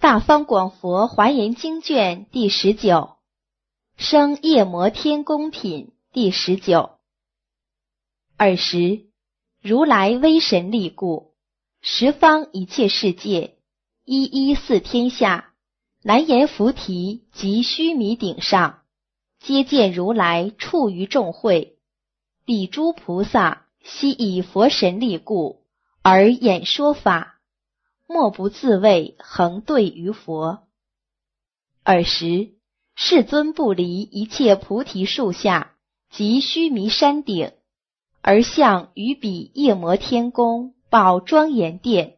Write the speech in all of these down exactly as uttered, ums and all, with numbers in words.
大方广佛华严经卷第十九，生夜摩天宫品第十九。尔时，如来威神力故，十方一切世界，一一四天下，南阎浮提及须弥顶上，皆见如来处于众会，彼诸菩萨悉以佛神力故，而演说法，莫不自谓恒对于佛。尔时，世尊不离一切菩提树下及须弥山顶，而向于彼夜摩天宫报庄严殿。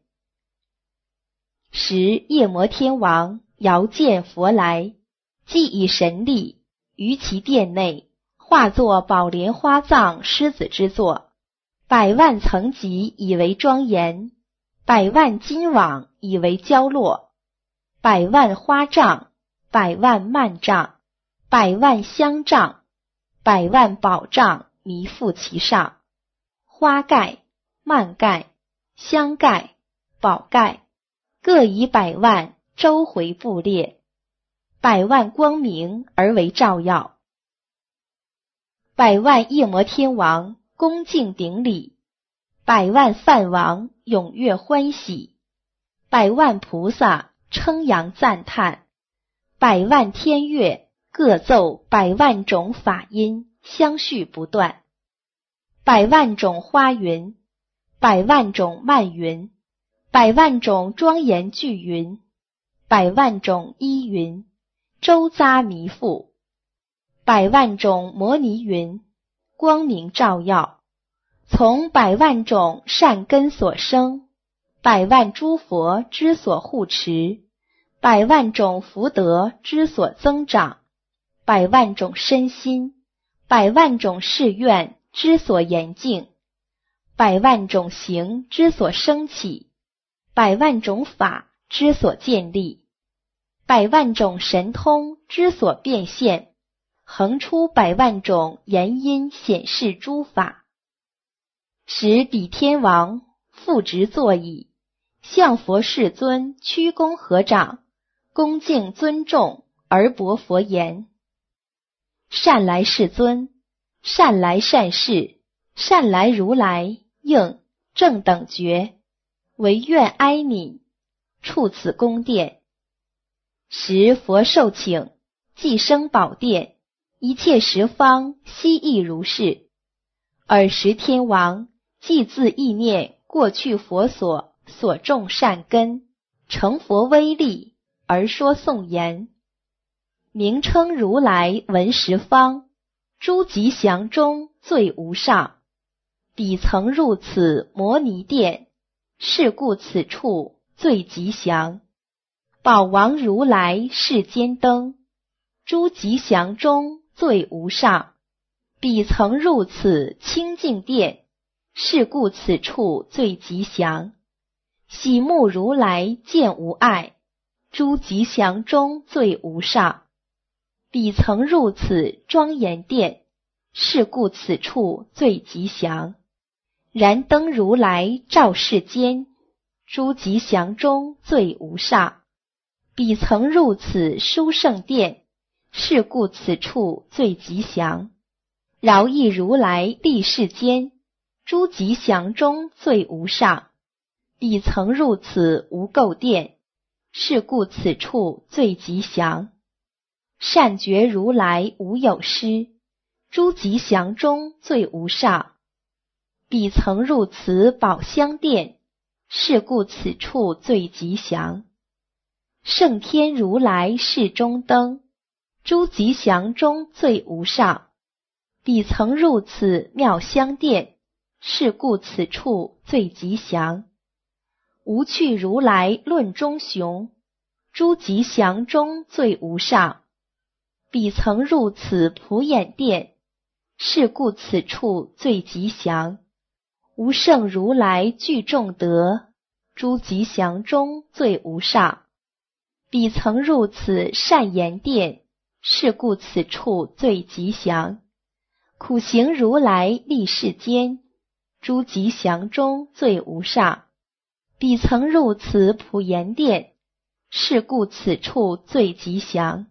时夜摩天王遥见佛来，即以神力于其殿内化作宝莲花藏狮子之座，百万层级以为庄严，百万金网以为交落，百万花帐，百万幔帐，百万香帐，百万宝帐弥覆其上，花盖、幔盖、香盖、宝盖，各以百万周回布列，百万光明而为照耀。百万夜摩天王恭敬顶礼，百万梵王踊跃欢喜，百万菩萨称扬赞叹，百万天乐各奏百万种法音，相续不断，百万种花云，百万种漫云，百万种庄严聚云，百万种依云，周匝弥覆，百万种摩尼云，光明照耀，从百万种善根所生，百万诸佛之所护持，百万种福德之所增长，百万种身心，百万种誓愿之所严净，百万种行之所升起，百万种法之所建立，百万种神通之所变现，横出百万种言音显示诸法，使彼天王复直坐椅，向佛世尊屈躬合掌，恭敬尊重而薄佛言：善来世尊，善来善士，善来如来应正等觉，唯愿哀悯，处此宫殿。时佛受请，即生宝殿，一切十方悉亦如是。尔时天王即自意念过去佛所所种善根，成佛威力而说颂言：名称如来闻十方，诸吉祥中最无上，彼曾入此摩尼殿，是故此处最吉祥。宝王如来世间灯，诸吉祥中最无上，彼曾入此清净殿，是故此处最吉祥。喜目如来见无碍，诸吉祥中最无上，彼曾入此庄严殿，是故此处最吉祥。燃灯如来照世间，诸吉祥中最无上，彼曾入此殊胜殿，是故此处最吉祥。饶益如来立世间，诸吉祥中最无上，彼曾入此无垢殿，是故此处最吉祥。善觉如来无有失，诸吉祥中最无上，彼曾入此宝香殿，是故此处最吉祥。圣天如来世中灯，诸吉祥中最无上，彼曾入此妙香殿，是故此处最吉祥。无趣如来论中雄，诸吉祥中最无上，彼曾入此普眼殿，是故此处最吉祥。无圣如来具众德，诸吉祥中最无上，彼曾入此善言殿，是故此处最吉祥。苦行如来立世间，诸吉祥中最无上，彼曾入此普贤殿， 是故此处最吉祥。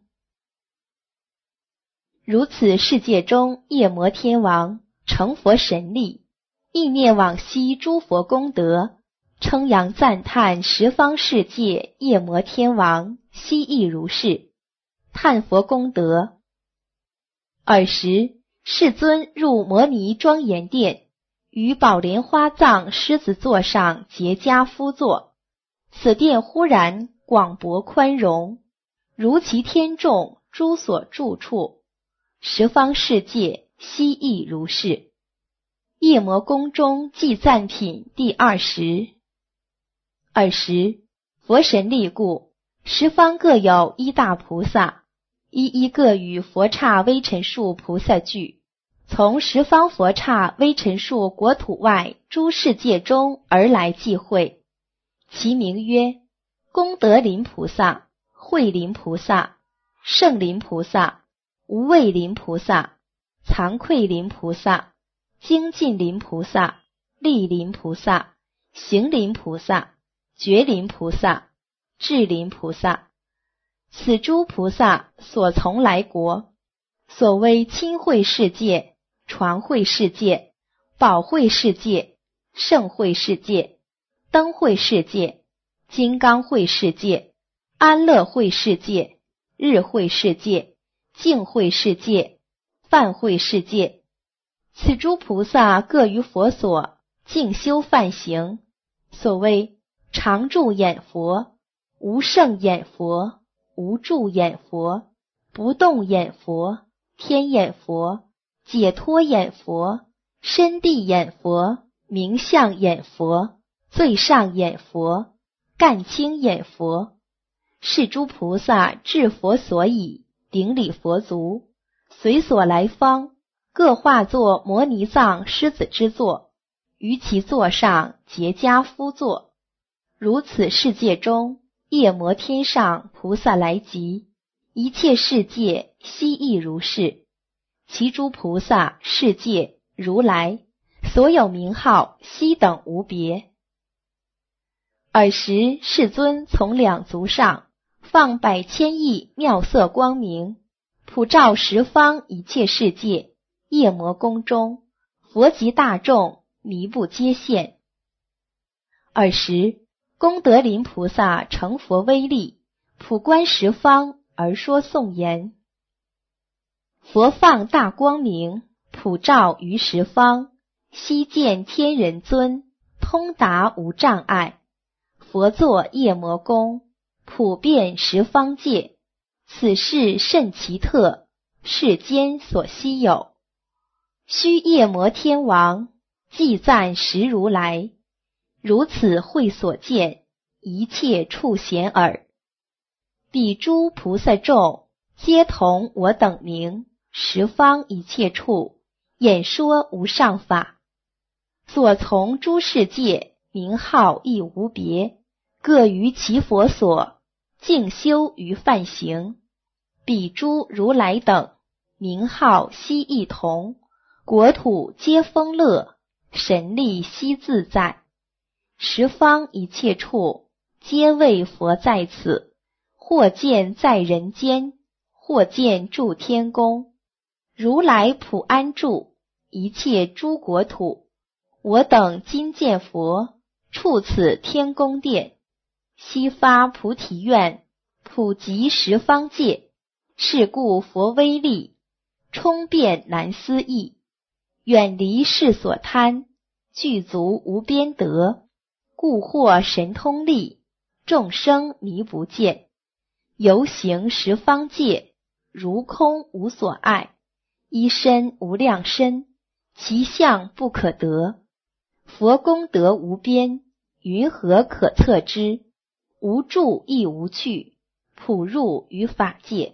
如此世界中夜摩天王成佛神力，意念往昔诸佛功德，称扬赞叹十方世界夜摩天王悉亦如是，叹佛功德。尔时世尊入摩尼庄严殿，于宝莲花藏狮子座上结跏趺坐。此殿忽然广博宽容，如其天众诸所住处，十方世界悉亦如是。夜摩宫中记赞品第二十。尔时佛神力故，十方各有一大菩萨，一一各与佛刹微尘数菩萨聚，从十方佛刹微尘数国土外诸世界中而来际会。其名曰功德林菩萨、慧林菩萨、胜林菩萨、无畏林菩萨、惭愧林菩萨、精进林菩萨、力林菩萨、行林菩萨、觉林菩萨、智林菩萨。此诸菩萨所从来国，所谓亲会世界、传会世界、宝会世界、圣会世界、灯会世界、金刚会世界、安乐会世界、日会世界、净会世界、梵会世界。此诸菩萨各于佛所静修梵行，所谓常住眼佛、无胜眼佛、无住眼佛、不动眼佛、天眼佛、解脱眼佛、身地眼佛、名相眼佛、最上眼佛、干清眼佛。是诸菩萨至佛所倚，顶礼佛足，随所来方，各化作摩尼藏狮子之座，于其座上结跏趺坐。如此世界中夜摩天上菩萨来集，一切世界悉亦如是。其诸菩萨、世界、如来所有名号悉等无别。尔时世尊从两足上放百千亿妙色光明，普照十方一切世界。夜摩宫中佛及大众弥不皆现。尔时功德林菩萨成佛威力，普观十方而说颂言。佛放大光明，普照于十方，悉见天人尊，通达无障碍。佛作夜摩宫，普遍十方界，此事甚奇特，世间所稀有。须夜摩天王记赞实如来，如此会所见，一切处显耳。彼诸菩萨众皆同我等名，十方一切处演说无上法，所从诸世界名号亦无别，各于其佛所静修于梵行。彼诸如来等名号悉亦同，国土皆丰乐，神力悉自在。十方一切处皆为佛在此，或见在人间，或见住天宫。如来普安住一切诸国土，我等今见佛，处此天宫殿，悉发菩提愿，普及十方界。是故佛威力充遍难思议，远离世所贪，具足无边德，故获神通力，众生迷不见。游行十方界，如空无所碍，一身无量身，其相不可得。佛功德无边，云何可测之？无住亦无去，普入于法界。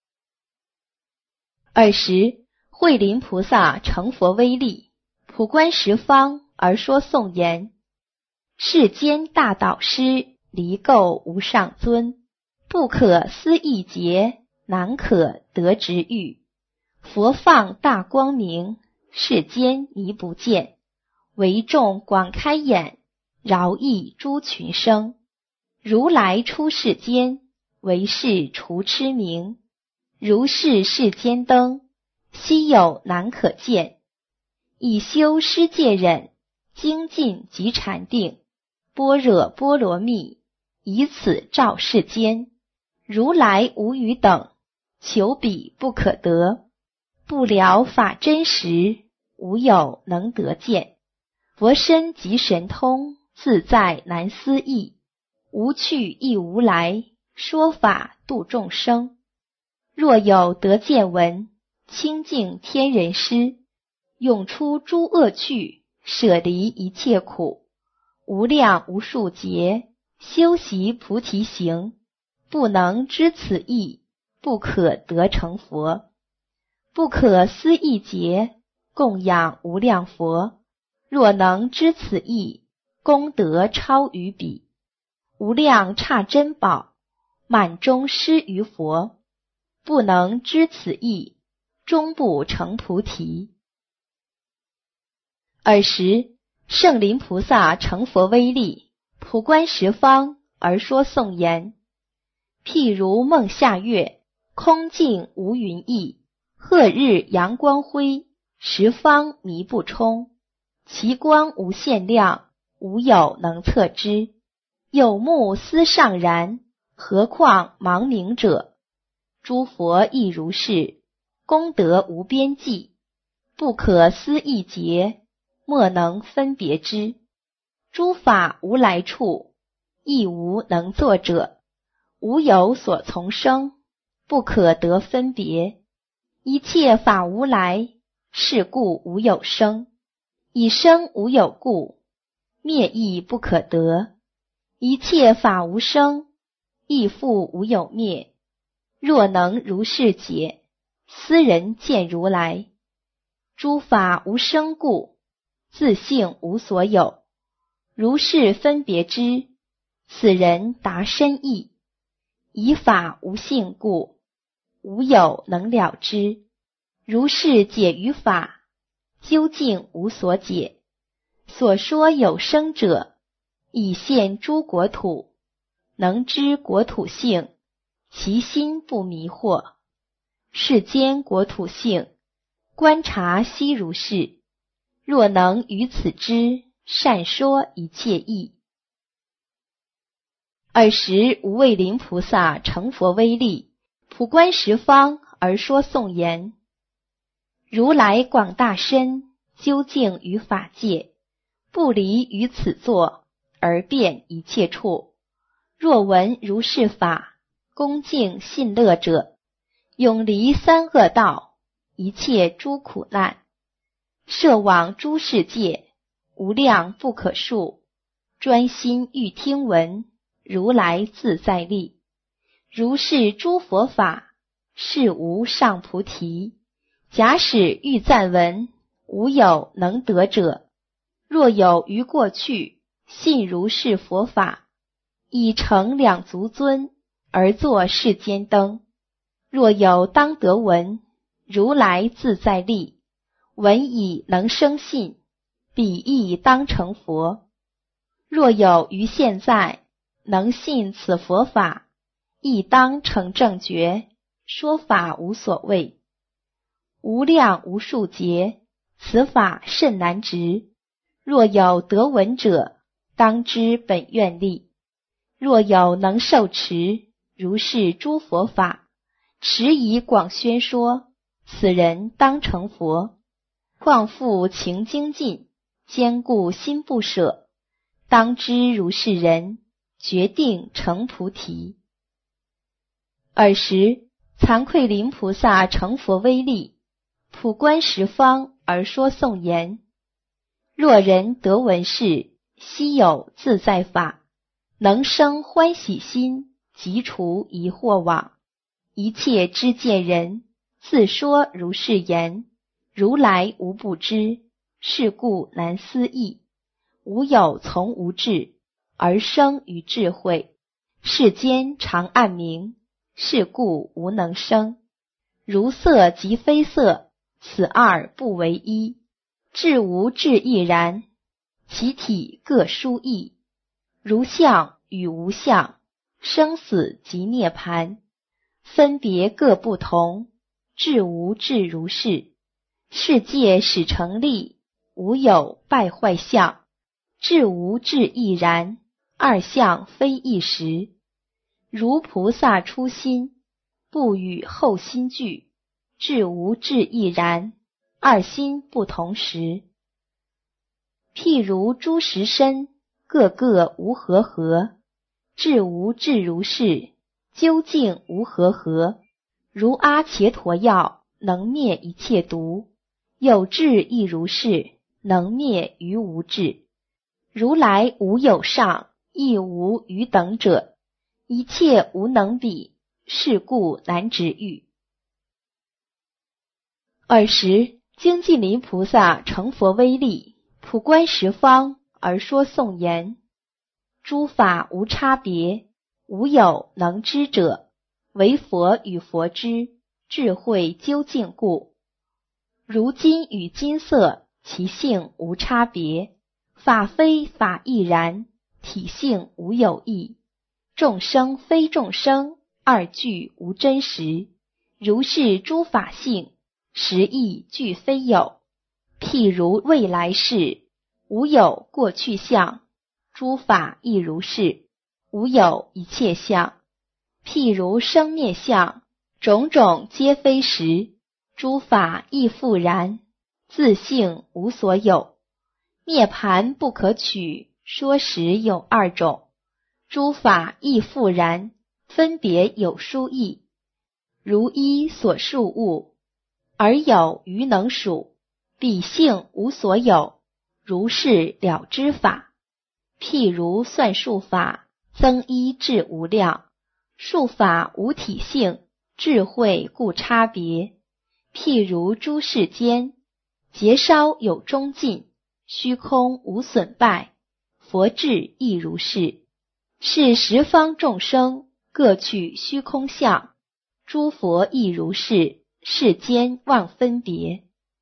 尔时慧林菩萨成佛威力，普观十方而说颂言。世间大导师离垢无上尊，不可思议劫，难可得值遇。佛放大光明，世间迷不见，为众广开眼，饶益诸群生。 如来出世间，为是除痴名。如是世间灯，稀有难可见。以修施戒忍，精进即禅定，般若波罗蜜，以此照世间。如来无余等，求彼不可得。不了法真实，无有能得见。佛身即神通，自在难思议。无去亦无来，说法度众生。若有得见闻，清净天人师，永出诸恶趣，舍离一切苦。无量无数劫，修习菩提行，不能知此意，不可得成佛。不可思议劫，供养无量佛。若能知此意，功德超于彼。无量刹珍宝，满中施于佛。不能知此意，终不成菩提。尔时，圣临菩萨成佛威力，普观十方，而说颂言：譬如梦下月，空净无云翳，赫日阳光辉，十方迷不充。其光无限量，无有能测之。有目思尚然，何况盲冥者？诸佛亦如是，功德无边际，不可思议劫，莫能分别之。诸法无来处，亦无能作者。无有所从生，不可得分别。一切法无来，是故无有生。以生无有故，灭亦不可得。一切法无生，亦复无有灭。若能如是解，斯人见如来。诸法无生故，自性无所有。如是分别之，此人达深意。以法无性故，无有能了之。如是解于法，究竟无所解。所说有生者，以现诸国土，能知国土性，其心不迷惑。世间国土性，观察悉如是。若能于此知，善说一切义。尔时无畏临菩萨成佛威力，普观十方，而说颂言：如来广大身，究竟于法界，不离于此座，而遍一切处。若闻如是法，恭敬信乐者，永离三恶道，一切诸苦难。摄往诸世界，无量不可数。专心欲听闻，如来自在力。如是诸佛法，是无上菩提。假使欲赞闻，无有能得者。若有于过去，信如是佛法，以成两足尊，而作世间灯。若有当得闻，如来自在力。闻已能生信，彼亦当成佛。若有于现在，能信此佛法，亦当成正觉，说法无所谓。无量无数劫，此法甚难值。若有得闻者，当知本愿力。若有能受持如是诸佛法，持以广宣说，此人当成佛。况复情精进，坚固心不舍，当知如是人，决定成菩提。尔时惭愧临菩萨成佛威力，普观十方，而说颂言：若人得闻是，悉有自在法，能生欢喜心，即除疑惑网。一切知见人，自说如是言。如来无不知，是故难思议。无有从无智，而生于智慧。世间常暗明，是故无能生。如色即非色，此二不为一。智无智亦然，其体各殊异。如相与无相，生死即涅盘，分别各不同，至无至如是。世界始成立，无有败坏相，至无至亦然，二相非一时。如菩萨初心，不与后心俱，至无至亦然，二心不同时。譬如诸实身，个个无和合，至无至如是，究竟无和合。如阿伽陀药，能灭一切毒，有智亦如是，能灭于无智。如来无有上，亦无余等者，一切无能比，是故难执喻。尔时，精进林菩萨成佛威力，普观十方，而说颂言：诸法无差别，无有能知者，唯佛与佛知，智慧究竟故。如金与金色，其性无差别，法非法亦然，体性无有异。众生非众生，二句无真实。如是诸法性，实义俱非有。譬如未来世，无有过去相，诸法亦如是，无有一切相。譬如生灭相，种种皆非实，诸法亦复然，自性无所有。涅盘不可取，说实有二种，诸法亦复然，分别有殊异。如一所述物，而有余能数，彼性无所有，如是了知法。譬如算术法，增一至无量，术法无体性，智慧故差别。譬如诸世间，劫烧有终尽，虚空无损败，佛智亦如是。是十方众生，各取虚空相，诸佛亦如是，世间妄分别。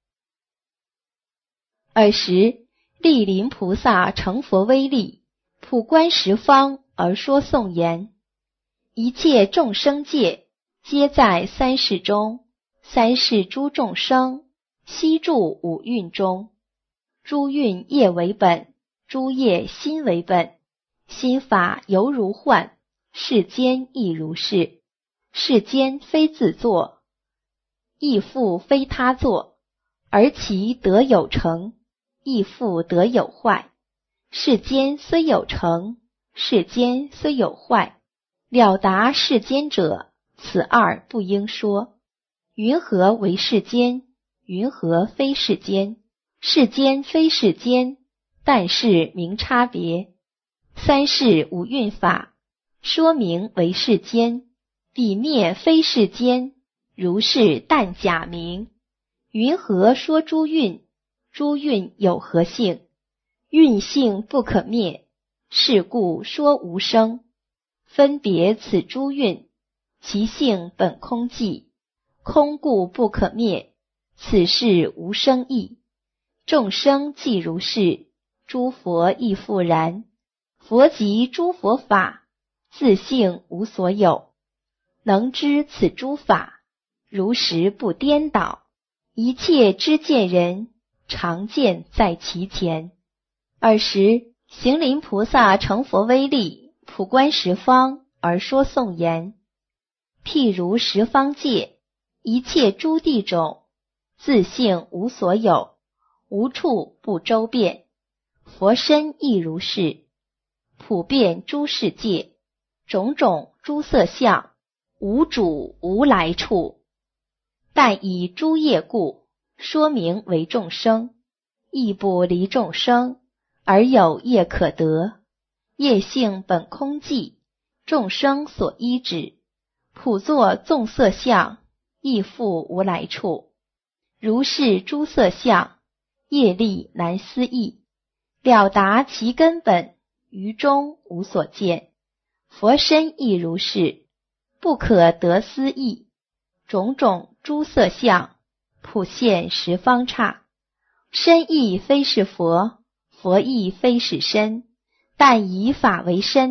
尔时，莅临菩萨成佛威力，普观十方，而说颂言：一切众生界，皆在三世中，三世诸众生，悉住五蕴中。诸蕴业为本，诸业心为本，心法犹如幻，世间亦如是。世间非自作，亦复非他作，而其得有成，亦复得有坏。世间虽有成，世间虽有坏，了达世间者，此二不应说。云何为世间？云何非世间？世间非世间，但是名差别。三世五蕴法，说明为世间，彼灭非世间，如是但假名。云何说诸蕴？诸蕴有何性？蕴性不可灭，是故说无生。分别此诸蕴，其性本空寂，空故不可灭，此事无生义。众生既如是，诸佛亦复然。佛即诸佛法，自性无所有，能知此诸法，如实不颠倒。一切知见人，常见在其前。尔时，行林菩萨成佛威力，普观十方，而说颂言：譬如十方界，一切诸地种，自性无所有，无处不周遍。佛身亦如是，普遍诸世界，种种诸色相，无主无来处。但以诸业故，说明为众生，亦不离众生，而有业可得。业性本空寂，众生所依止，普作纵色相，亦复无来处。如是诸色相，业力难思议，了达其根本，于中无所见。佛身亦如是，不可得思议。种种诸色相，普现十方刹。身亦非是佛，佛亦非是身，但以法为身，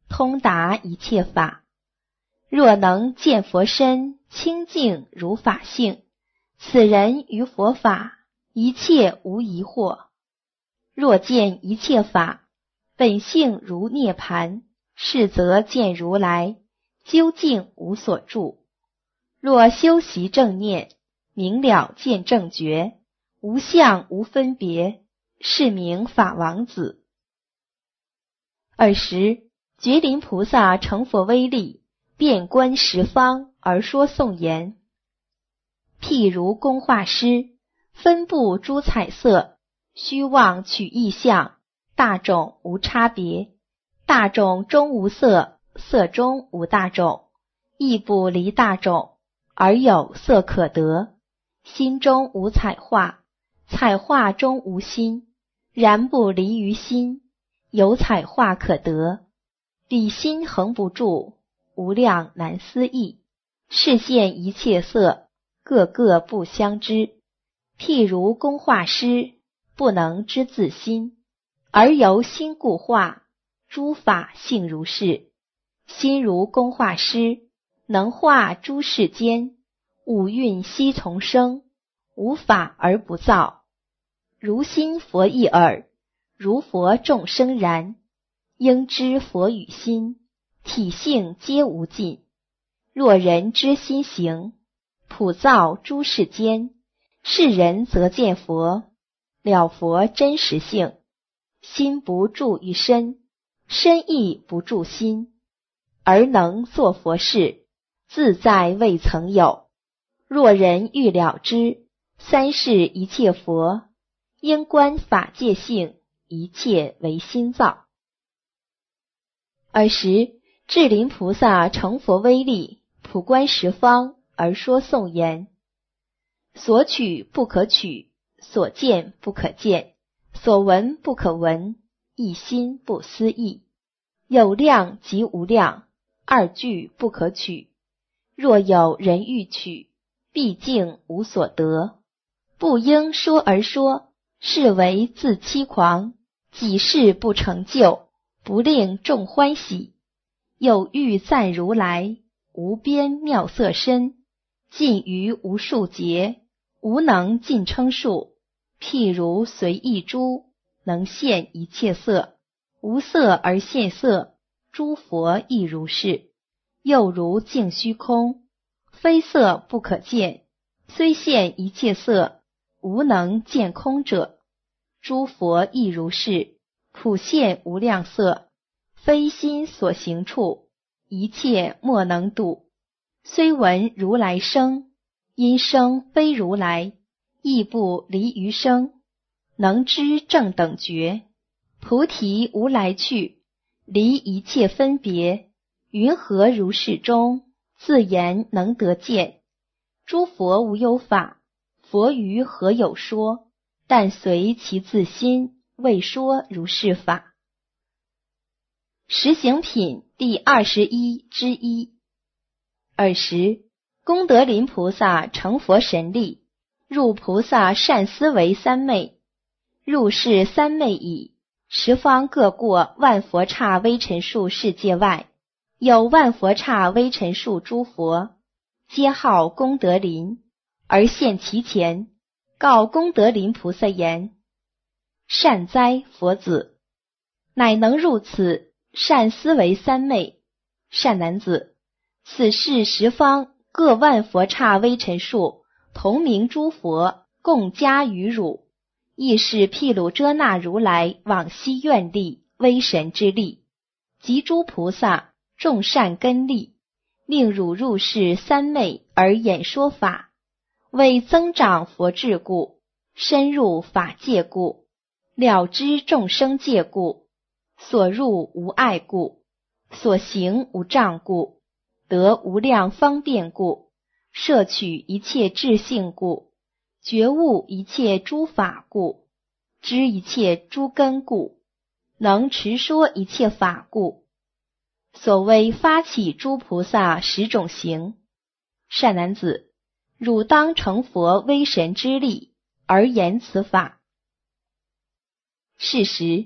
通达一切法。若能见佛身清净如法性，此人于佛法一切无疑惑。若见一切法本性如涅盘，是则见如来究竟无所住。若修习正念，明了见正觉，无相无分别，是名法王子。尔时觉林菩萨成佛威力，遍观十方而说颂言：譬如工画师，分布诸彩色，虚妄取异象，大种无差别，大种中无色，色中无大种，亦不离大种，而有色可得。心中无彩画，彩画中无心，然不离于心，有彩画可得。彼心恒不住，无量难思议，示现一切色，个个不相知。譬如工画师，不能知自心，而由心故画，诸法性如是。心如工画师，能画诸世间，五蕴悉从生，无法而不造。如心佛一耳，如佛众生然。应知佛与心，体性皆无尽。若人知心行，普造诸世间，是人则见佛，了佛真实性。心不住于身，身亦不住心，而能作佛事，自在未曾有。若人欲了知，三世一切佛，应观法界性，一切为心造。尔时智林菩萨成佛威力，普观十方而说颂言：所取不可取，所见不可见，所闻不可闻，一心不思议。有量即无量，二句不可取。若有人欲取，毕竟无所得。不应说而说，是为自欺狂，己事不成就，不令众欢喜。有欲赞如来无边妙色身，尽于无数劫，无能尽称数。譬如随意珠，能现一切色，无色而现色，诸佛亦如是。又如净虚空，非色不可见，虽现一切色，无能见空者。诸佛亦如是，普现无量色，非心所行处，一切莫能度。虽闻如来声，因声非如来，亦不离于声，能知正等觉。菩提无来去，离一切分别，云何如是中，自言能得见。诸佛无有法，佛于何有说？但随其自心，未说如是法。实行品第二十一之一。尔时功德林菩萨成佛神力，入菩萨善思维三昧。入是三昧已，十方各过万佛刹微尘数世界外，有万佛刹微尘数诸佛，皆号功德林，而现其前，告功德林菩萨言：善哉佛子，乃能入此善思维三昧。善男子，此是十方各万佛刹微尘数同名诸佛共加于汝，亦是毗卢遮那如来往昔愿力威神之力，及诸菩萨众善根力，令汝入世三昧而演说法，为增长佛智故，深入法界故，了知众生界故，所入无碍故，所行无障故，得无量方便故，摄取一切智性故，觉悟一切诸法故，知一切诸根故，能持说一切法故。所谓发起诸菩萨十种行。善男子，汝当成佛威神之力，而言此法。是时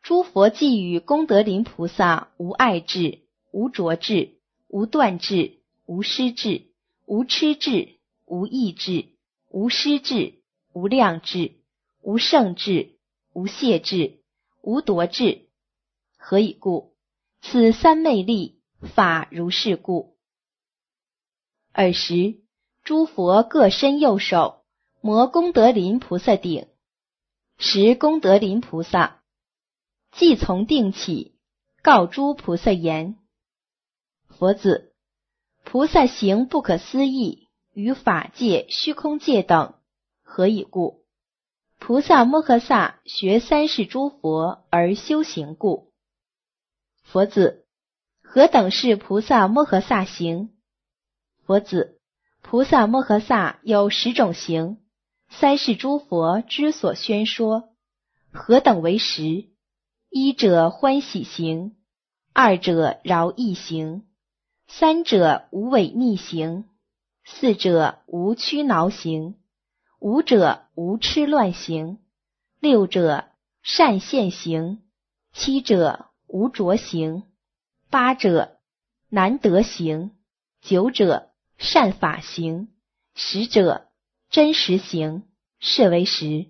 诸佛寄予功德林菩萨无爱智、无着智、无断智、无失智、无痴智、无意智、无失智、无量智、无胜智、无懈智、无夺智。何以故？此三昧力，法如是故。尔时，诸佛各伸右手，摩功德林菩萨顶。时功德林菩萨即从定起，告诸菩萨言：佛子，菩萨行不可思议，于法界、虚空界等。何以故？菩萨摩诃萨学三世诸佛而修行故。佛子，何等是菩萨摩诃萨行？佛子，菩萨摩诃萨有十种行，三世诸佛之所宣说。何等为十？一者欢喜行，二者饶益行，三者无违逆行，四者无屈挠行，五者无痴乱行，六者善现行，七者无着行，八者难得行，九者善法行，十者真实行，是为十。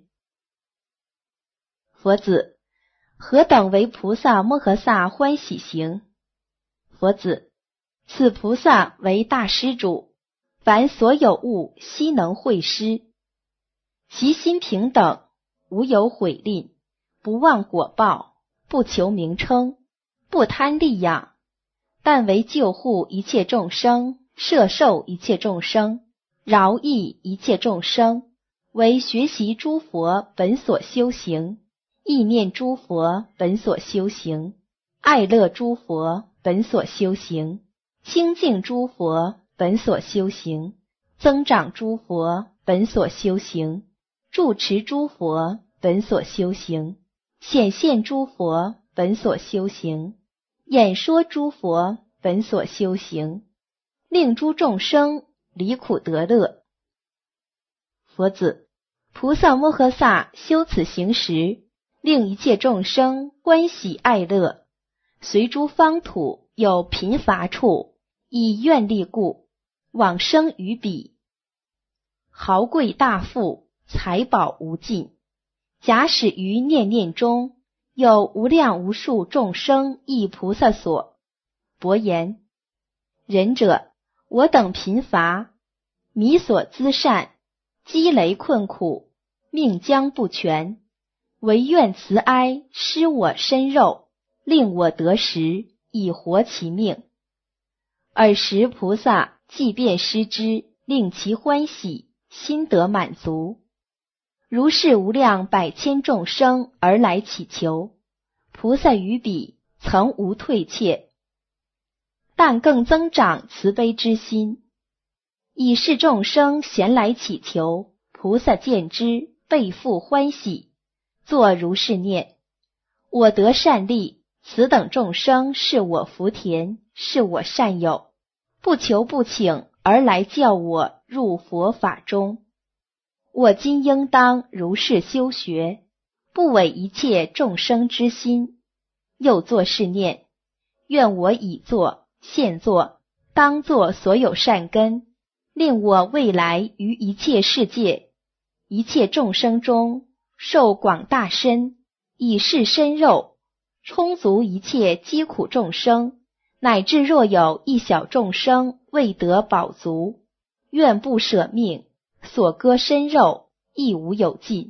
佛子，何等为菩萨摩诃萨欢喜行？佛子，此菩萨为大施主，凡所有物悉能会施，其心平等，无有毁吝，不忘果报，不求名称，不贪利养，但为救护一切众生，摄受一切众生，饶益一切众生，为学习诸佛本所修行，意念诸佛本所修行，爱乐诸佛本所修行，清净诸佛本所修行，增长诸佛本所修行，住持诸佛本所修行，显现诸佛本所修行，演说诸佛本所修行，令诸众生离苦得乐。佛子，菩萨摩诃萨修此行时，令一切众生欢喜爱乐，随诸方土有贫乏处，以愿力故，往生于彼。豪贵大富，财宝无尽，假使于念念中，有无量无数众生忆菩萨所。伯言：仁者，我等贫乏，弥所资善，积累困苦，命将不全，唯愿慈哀施我身肉，令我得食，以活其命。尔时菩萨即便施之，令其欢喜，心得满足。如是无量百千众生而来祈求，菩萨于彼曾无退怯，但更增长慈悲之心。以是众生咸来祈求，菩萨见之，倍复欢喜，作如是念：我得善利，此等众生是我福田，是我善友，不求不请而来教我入佛法中。我今应当如是修学，不违一切众生之心。又作是念：愿我已作、现作、当作所有善根，令我未来于一切世界、一切众生中受广大身，以是身肉充足一切疾苦众生，乃至若有一小众生未得饱足，愿不舍命，所割身肉亦无有尽。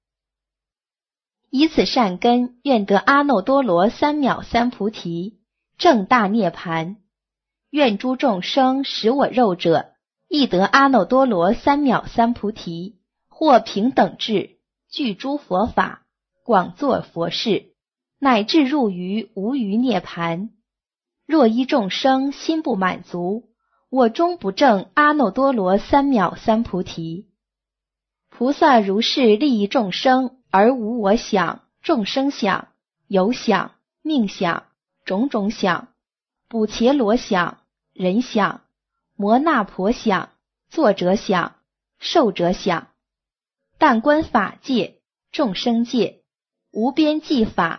以此善根，愿得阿耨多罗三藐三菩提，正大涅盘。愿诸众生食我肉者，亦得阿耨多罗三藐三菩提，或平等智，具诸佛法，广作佛事，乃至入于无余涅盘。若一众生心不满足，我终不证阿耨多罗三藐三菩提。菩萨如是利益众生，而无我想、众生想、有想、命想、种种想、补伽罗想、人想、摩那婆想、作者想、受者想。但观法界、众生界、无边际法、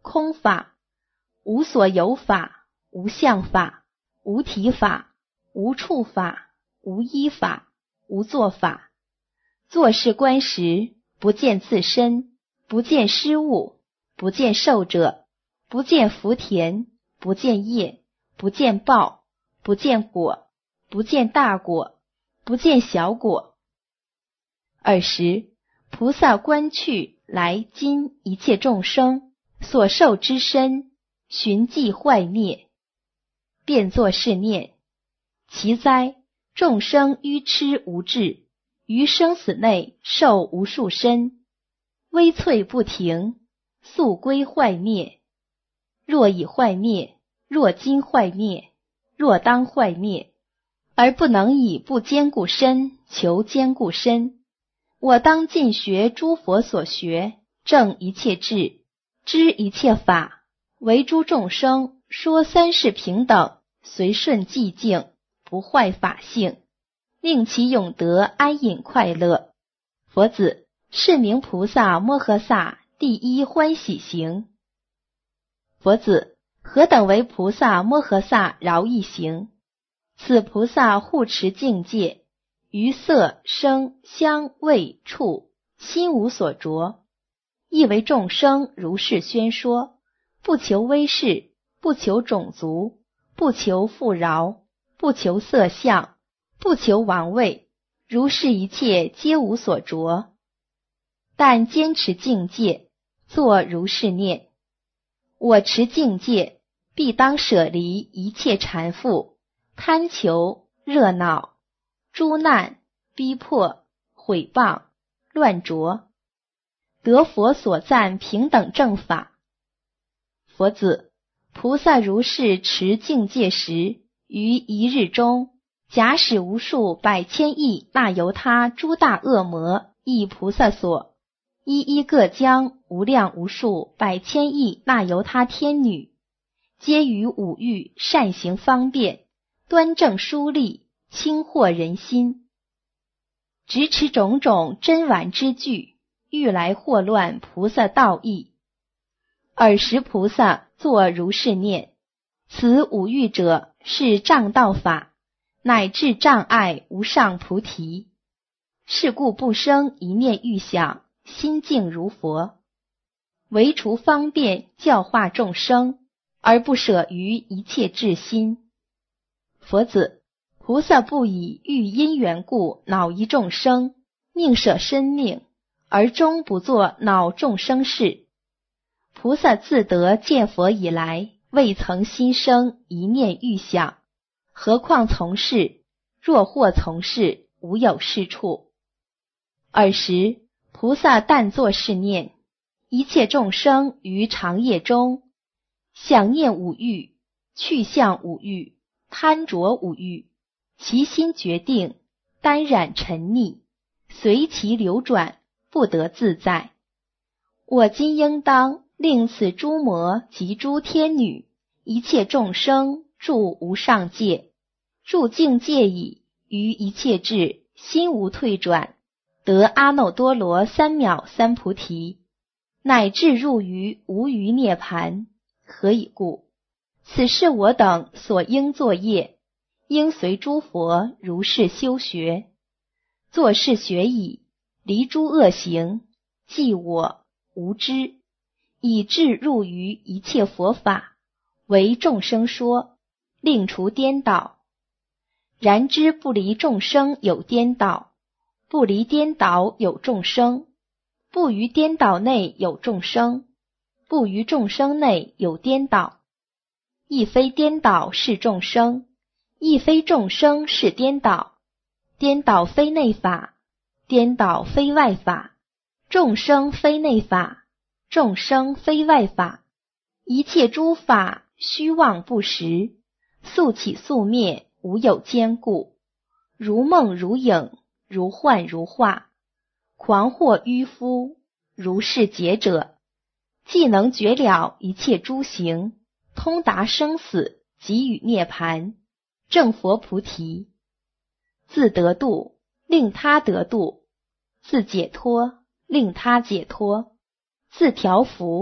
空法，无所有法，无相法，无体法，无处法，无依法，无作法。做事观时，不见自身，不见失物，不见受者，不见福田，不见业，不见报，不见果，不见大果，不见小果。尔时，菩萨观去来今一切众生所受之身，寻迹坏灭，便作是念：其哉，众生愚痴无智，于生死内受无数身，微脆不停，速归坏灭。若已坏灭，若今坏灭，若当坏灭，而不能以不坚固身求坚固身。我当尽学诸佛所学，证一切智，知一切法，为诸众生说三世平等，随顺寂静，不坏法性，令其永得安隐快乐。佛子，是名菩萨摩诃萨第一欢喜行。佛子，何等为菩萨摩诃萨饶益行？此菩萨护持境界，于色声香味触心无所着，亦为众生如是宣说，不求威势，不求种族，不求富饶，不求色相，不求王位，如是一切皆无所着。但坚持境界，作如是念：我持境界，必当舍离一切缠缚、贪求、热闹、诸难、逼迫、毁谤、乱着，得佛所赞平等正法。佛子，菩萨如是持境界时，于一日中，假使无数百千亿那由他诸大恶魔依菩萨所，一一各将无量无数百千亿那由他天女，皆于五欲善行方便，端正殊利，轻获人心，执持种种真顽之具，欲来祸乱菩萨道义。尔时菩萨作如是念：此五欲者，是障道法，乃至障碍无上菩提。是故不生一念欲想，心静如佛，唯除方便教化众生，而不舍于一切智心。佛子，菩萨不以欲因缘故恼疑众生，宁舍生命，而终不作恼众生事。菩萨自得见佛以来，未曾心生一念欲想，何况从事？若或从事，无有是处。尔时，菩萨但作是念：一切众生于长夜中，想念五欲，去向五欲，贪着五欲，其心决定，单染沉溺，随其流转，不得自在。我今应当令此诸魔及诸天女，一切众生住无上界，住境界已，于一切智，心无退转，得阿耨多罗三藐三菩提，乃至入于无余涅盘。何以故？此是我等所应作业，应随诸佛如是修学。作是学已，离诸恶行，即我无知，以至入于一切佛法，为众生说，令除颠倒。然知不离众生有颠倒，不离颠倒有众生，不于颠倒内有众生，不于众生内有颠倒。亦非颠倒是众生，亦非众生是颠倒。颠倒非内法，颠倒非外法，众生非内法，众生非外法。一切诸法虚妄不实，速起速灭，无有坚固，如梦如影，如幻如化，狂惑迂夫，如是解者，既能绝了一切诸行，通达生死，即与涅盘，证佛菩提。自得度，令他得度；自解脱，令他解脱；自调伏，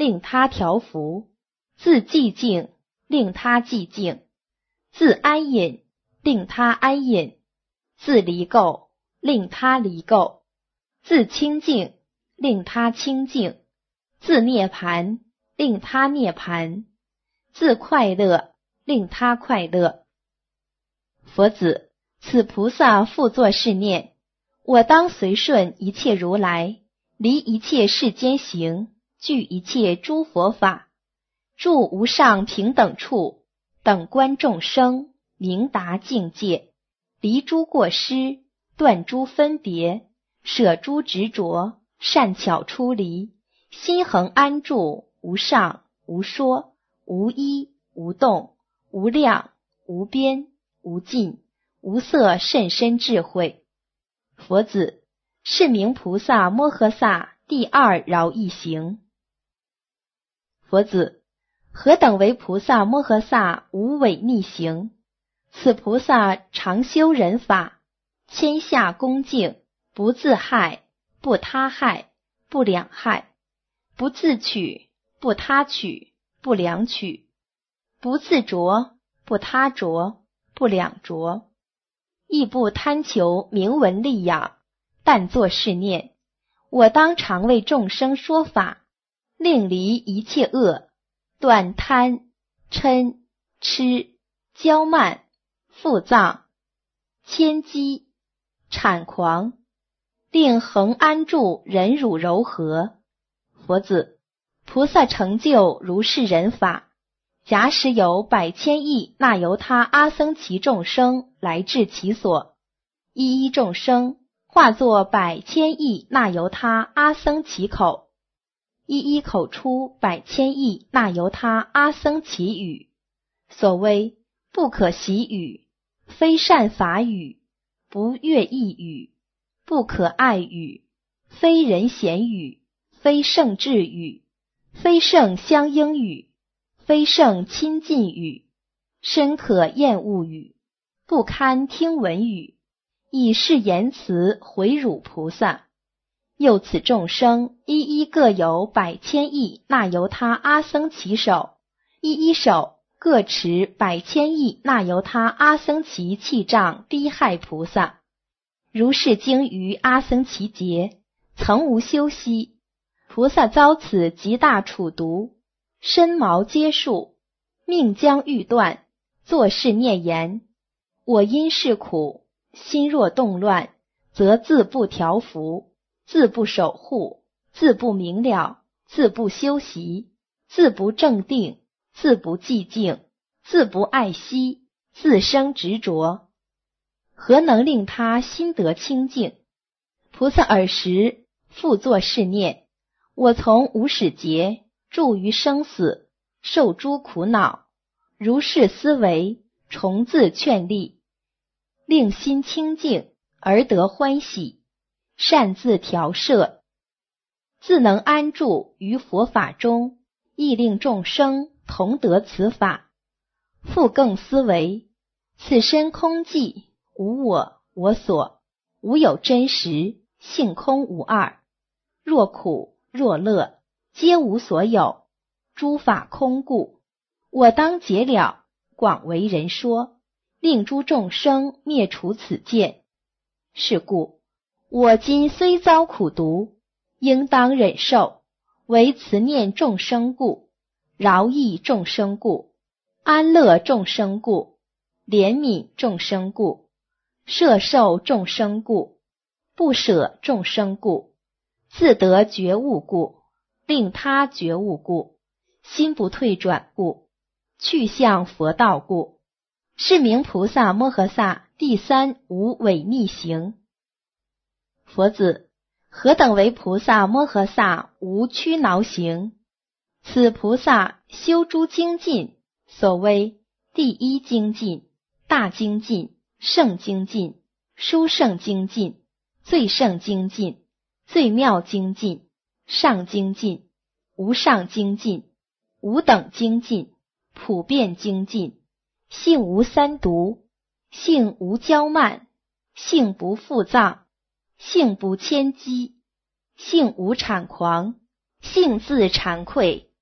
令他调伏；自寂静，令他寂静；自安隐，令他安隐；自离垢，令他离垢；自清净，令他清净；自涅槃，令他涅槃；自快乐，令他快乐。佛子，此菩萨复作是念：我当随顺一切如来，离一切世间行，具一切诸佛法，住无上平等处，等观众生，明达境界，离诸过失，断诸分别，舍诸执着，善巧出离，心恒安住，无上无说，无依无动，无量无边无尽，无色甚深智慧。佛子，是名菩萨摩诃萨第二饶益行。佛子，何等为菩萨摩诃萨无违逆行？此菩萨常修人法，谦下恭敬，不自害，不他害，不两害，不自取，不他取，不两取，不自着，不他着，不两着，亦不贪求名闻利养，但作是念：我当常为众生说法，令离一切恶，断贪嗔痴骄慢覆藏谦激谄狂，令恒安住忍辱柔和。佛子，菩萨成就如是人法，假使有百千亿那由他阿僧祇众生来至其所，一一众生化作百千亿那由他阿僧祇口，一一口出百千亿那由他阿僧祇语。所谓不可习语，非善法语，不悦意语，不可爱语，非人贤语，非圣智语，非圣相应语，非圣亲近语，深可厌恶语，不堪听闻语，以是言辞回辱菩萨。又此众生一一各有百千亿那由他阿僧祇手，一一手各持百千亿那由他阿僧祇气障逼害菩萨。如是经于阿僧祇劫，曾无休息。菩萨遭此极大处毒，身毛皆竖，命将欲断，作是念言：我因是苦，心若动乱，则自不调伏，自不守护，自不明了，自不修习，自不正定，自不寂静，自不爱惜，自生执着，何能令他心得清净？菩萨尔时复作是念：我从无始劫住于生死，受诸苦恼，如是思维，重自劝励，令心清净而得欢喜，善自调摄，自能安住于佛法中，亦令众生同得此法。复更思维：此身空寂，无我我所，无有真实，性空无二，若苦若乐，皆无所有，诸法空故。我当解了，广为人说，令诸众生灭除此见。是故我今虽遭苦毒，应当忍受，为慈念众生故，饶益众生故，安乐众生故，怜悯众生故，摄受众生故，不舍众生故，自得觉悟故，令他觉悟故，心不退转故，去向佛道故，是名菩萨摩诃萨第三无违逆行。佛子，何等为菩萨摩诃萨无屈挠行？此菩萨修诸精进，所谓第一精进、大精进、圣精进、殊胜精进、最胜精进、最妙精进、上精进、无上精进、无等精进、普遍精进，性无三毒，性无骄慢，性不负藏，性不谦激，性无谄狂，性自惭愧，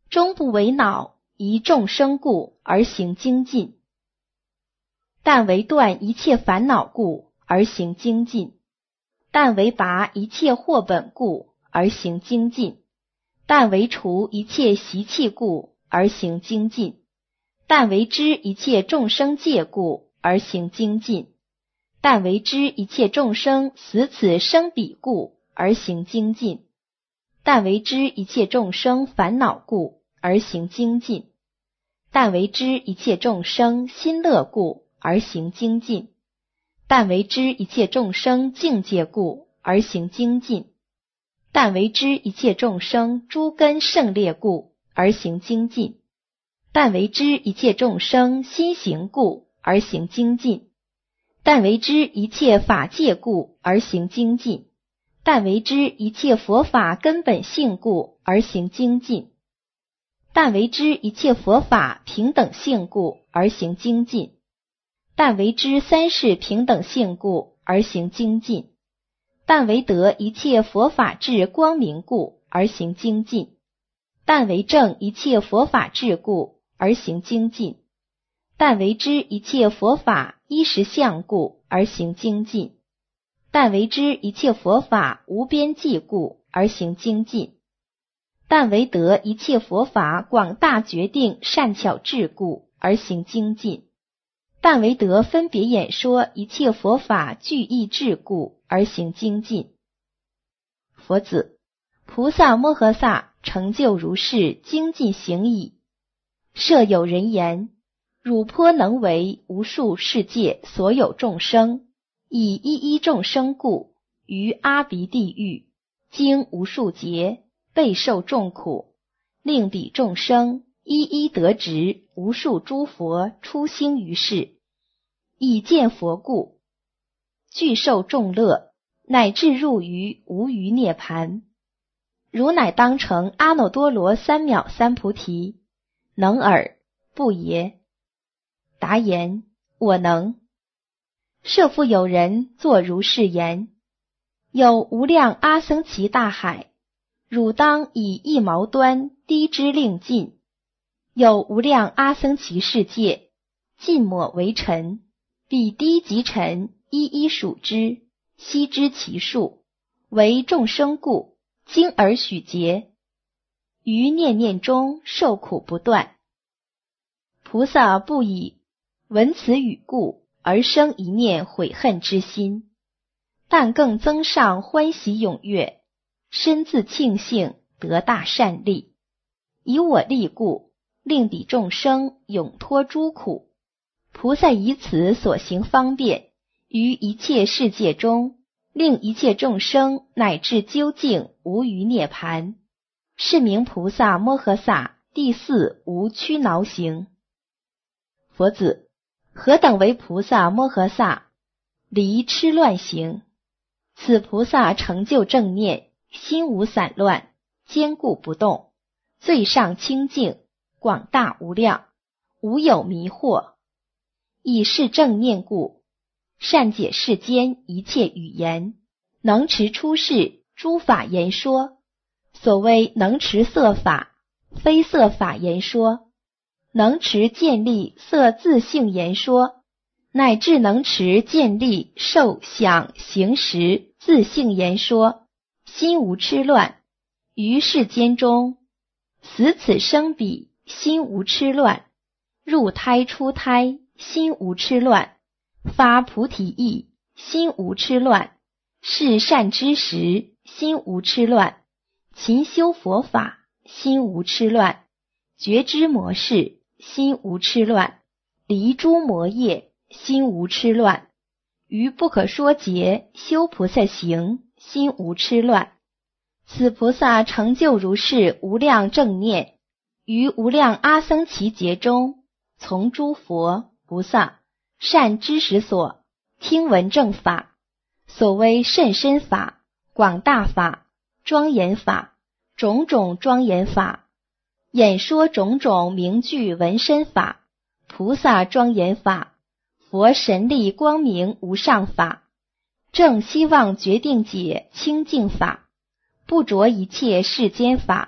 终不为恼，以众生故而行精进。但为断一切烦恼故而行精进。但为拔一切祸本故而行精进。但为除一切习气故而行精进。但为知一切众生戒故而行精进。但为知一切众生死此生彼故而行精进。但为知一切众生烦恼故而行精进。但为知一切众生心乐故而行精进。但为知一切众生境界故而行精进。但为知一切众生诸根胜劣故而行精进。但为知一切众生心行故而行精进。但为知一切法界故而行精进。但为知一切佛法根本性故而行精进。但为知一切佛法平等性故而行精进。但为知三世平等性故而行精进。但为得一切佛法智光明故而行精进。但为证一切佛法智故而行精进。但为知一切佛法依实相故而行精进。但为知一切佛法无边际故而行精进。但为得一切佛法广大决定善巧智故而行精进。但为得分别演说一切佛法具义智故而行精进。佛子，菩萨摩诃萨成就如是精进行矣。设有人言，汝颇能为无数世界所有众生，以一一众生故，于阿鼻地狱，经无数劫，备受众苦，令彼众生一一得值无数诸佛出兴于世，以见佛故，具受众乐，乃至入于无余涅盘。汝乃当成阿耨多罗三藐三菩提，能尔不耶？答言：我能。设复有人作如是言：有无量阿僧祇大海，汝当以一毛端滴之令尽。有无量阿僧祇世界，尽抹为尘，彼滴即尘，一一数之，悉知其数，为众生故，经而许劫，于念念中受苦不断。菩萨不以闻此语故而生一念悔恨之心，但更增上欢喜踊跃，深自庆幸得大善利，以我力故，令彼众生永脱诸苦。菩萨以此所行方便，于一切世界中，令一切众生乃至究竟无余涅盘，是名菩萨摩诃萨第四无屈挠行。佛子，何等为菩萨摩诃萨？离痴乱行。此菩萨成就正念，心无散乱，坚固不动，最上清净，广大无量，无有迷惑。以是正念故，善解世间一切语言，能持出世诸法言说。所谓能持色法，非色法言说，能持见力色自性言说，乃至能持见力受想行识自性言说，心无痴乱，于世间中死此生彼，心无痴乱，入胎出胎，心无痴乱，发菩提意，心无痴乱，是善知识，心无痴乱，勤修佛法，心无痴乱，觉知魔事，心无痴乱，离诸魔业，心无痴乱，于不可说劫修菩萨行，心无痴乱。此菩萨成就如是无量正念，于无量阿僧祇劫中，从诸佛菩萨善知识所听闻正法，所谓甚深法、广大法、庄严法、种种庄严法，演说种种名句闻深法、菩萨庄严法、佛神力光明无上法、正希望决定解清净法、不着一切世间法、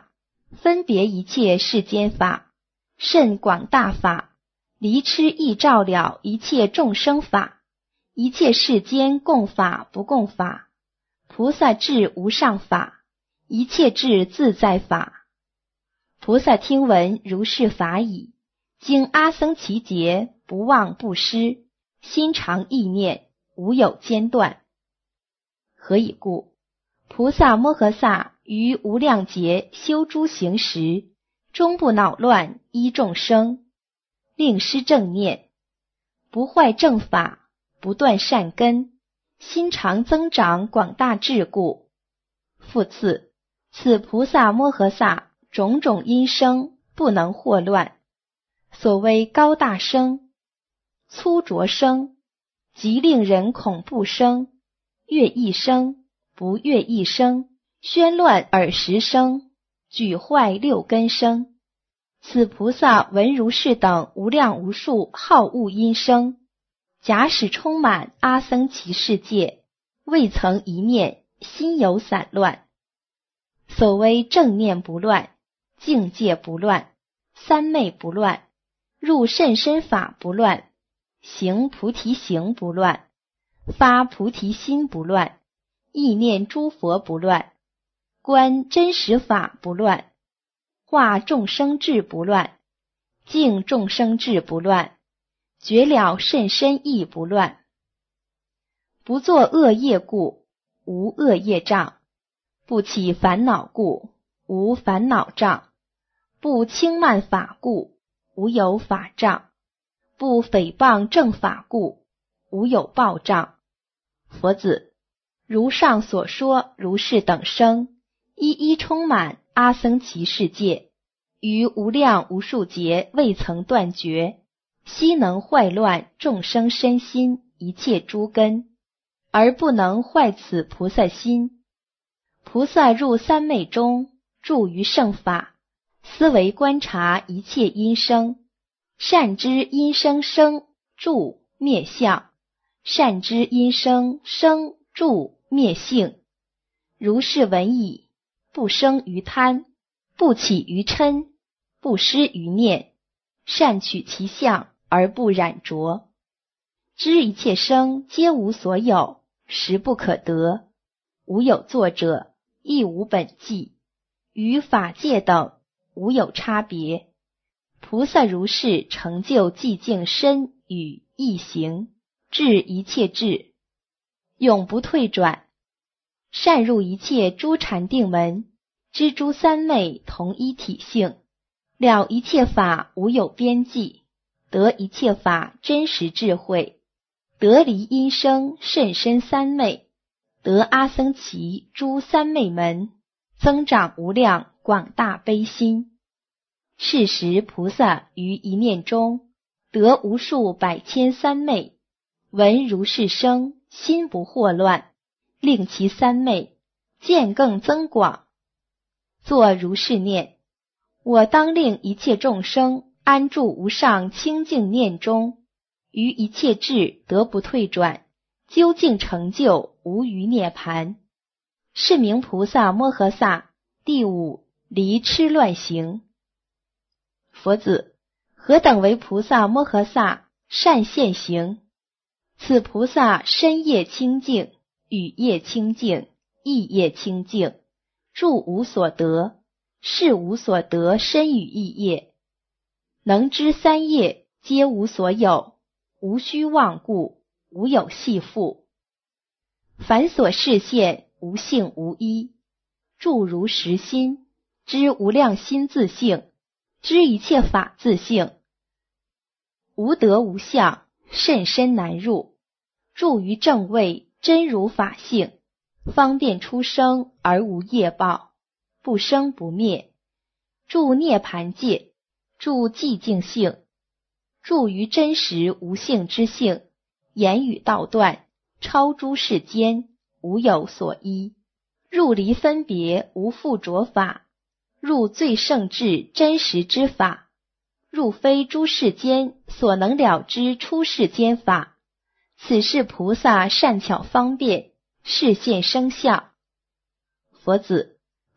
分别一切世间法，甚广大法，离痴亦照了一切众生法，一切世间共法不共法，菩萨智无上法，一切智自在法。菩萨听闻如是法已，经阿僧祇劫，不忘不失，心常意念，无有间断。何以故？菩萨摩诃萨于无量劫修诸行时，终不恼乱依众生，令失正念，不坏正法，不断善根，心常增长广大智故。复次，此菩萨摩诃萨种种因生不能惑乱，所谓高大声、粗浊声、极令人恐怖声、乐意声、不乐意声、喧乱耳识声、举坏六根声，此菩萨闻如是等无量无数好恶因声，假使充满阿僧祇世界，未曾一念心有散乱。所谓正念不乱，境界不乱，三昧不乱，入甚深法不乱，行菩提行不乱，发菩提心不乱，意念诸佛不乱，观真实法不乱，化众生智不乱，净众生智不乱，觉了甚深义不乱。不作恶业故，无恶业障；不起烦恼故，无烦恼障；不轻慢法故，无有法障；不诽谤正法故，无有报障。佛子，如上所说如是等生，一一充满阿僧祇世界，于无量无数劫未曾断绝，悉能坏乱众生身心一切诸根，而不能坏此菩萨心。菩萨入三昧中，住于圣法，思维观察一切因生，善知因生生住灭相，善知因生生住灭性。如是闻已，不生于贪，不起于嗔，不失于念，善取其相而不染着。知一切生皆无所有，实不可得，无有作者，亦无本际，与法界等无有差别。菩萨如是成就寂静身语意行，至一切智，永不退转。善入一切诸禅定门，知诸三昧同一体性，了一切法无有边际，得一切法真实智慧，得离因生甚深三昧，得阿僧祇诸三昧门，增长无量广大悲心。是时菩萨于一念中，得无数百千三昧，闻如是声，心不惑乱，令其三昧渐更增广。作如是念：我当令一切众生安住无上清净念中，于一切智得不退转，究竟成就无余涅盘。是名菩萨摩诃萨第五离痴乱行。佛子，何等为菩萨摩诃萨善现行？此菩萨身业清净，语业清净，意业清净，住无所得，事无所得身语意业，能知三业皆无所有，无虚妄故，无有系缚。凡所示现无性无依，住如实心，知无量心自性，知一切法自性，无得无相，甚深难入，住于正位真如法性，方便出生而无业报，不生不灭，住涅盘界，住寂静性，住于真实无性之性，言语道断，超诸世间，无有所依，入离分别无复着法，入最胜智真实之法，入非诸世间所能了知出世间法。此是菩萨善巧方便，示现生相。佛子，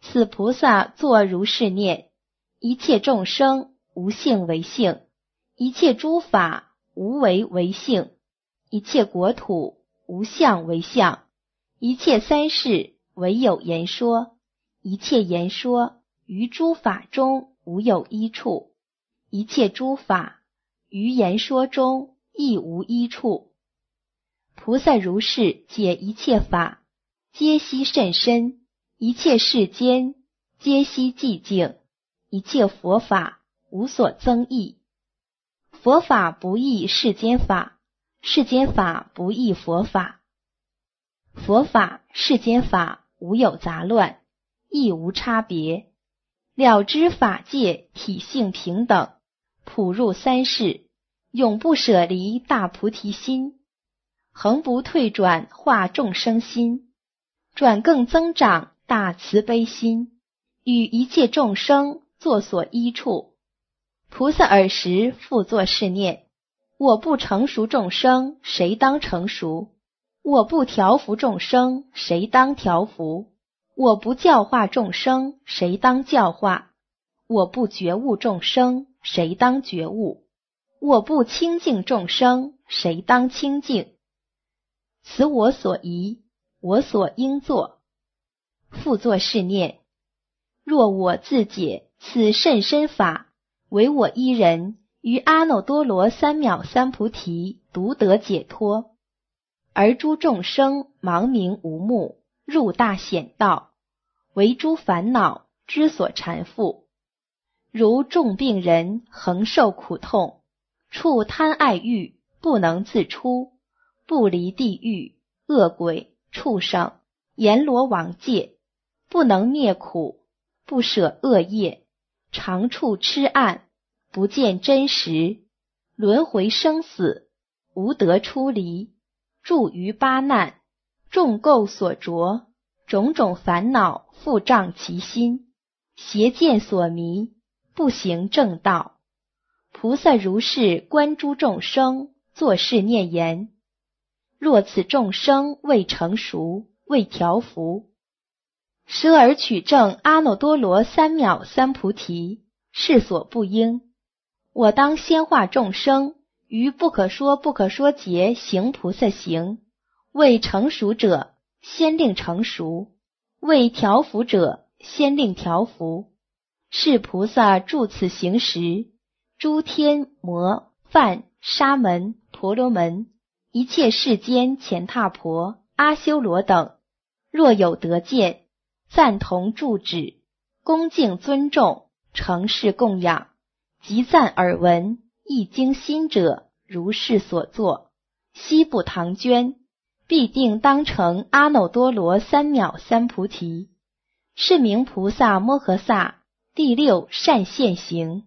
此菩萨作如是念：一切众生无性为性，一切诸法无为为性，一切国土无相为相，一切三世唯有言说，一切言说于诸法中无有一处，一切诸法于言说中亦无一处。菩萨如是解一切法，皆悉甚深，一切世间皆悉寂静，一切佛法无所增益。佛法不异世间法，世间法不异佛法。佛法世间法无有杂乱，亦无差别，了知法界体性平等，普入三世，永不舍离大菩提心，恒不退转化众生心，转更增长大慈悲心，与一切众生作所依处。菩萨尔时复作是念：我不成熟众生，谁当成熟？我不调伏众生，谁当调伏？我不教化众生，谁当教化？我不觉悟众生，谁当觉悟？我不清净众生，谁当清净？此我所宜，我所应作。复作是念：若我自解此甚深法，唯我一人于阿耨多罗三藐三菩提独得解脱，而诸众生盲冥无目，入大险道，为诸烦恼之所缠缚，如重病人恒受苦痛，触贪爱欲不能自出，不离地狱、恶鬼、畜生、阎罗王界，不能灭苦，不舍恶业，常处痴暗，不见真实，轮回生死，无得出离，住于八难，众垢所着，种种烦恼覆障其心，邪见所迷，不行正道。菩萨如是观诸众生，作是念言：若此众生未成熟，未调伏，舍而取证阿耨多罗三藐三菩提，是所不应。我当先化众生，于不可说不可说劫行菩萨行，未成熟者先令成熟，未调伏者先令调伏。是菩萨住此行时，诸天魔梵沙门婆罗门一切世间乾闥婆阿修罗等，若有得见，赞同住止，恭敬尊重，承事供养，即赞耳闻，一经心者，如是所作，悉不唐捐，必定当成阿耨多罗三藐三菩提。是名菩萨摩诃萨第六善现行。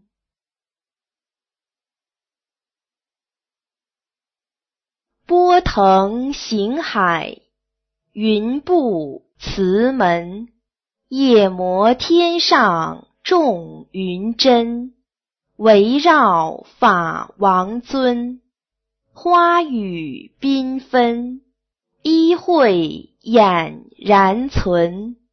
波腾行海，云布慈门，夜摩天上众云真，围绕法王尊，花雨缤纷，依会俨然存。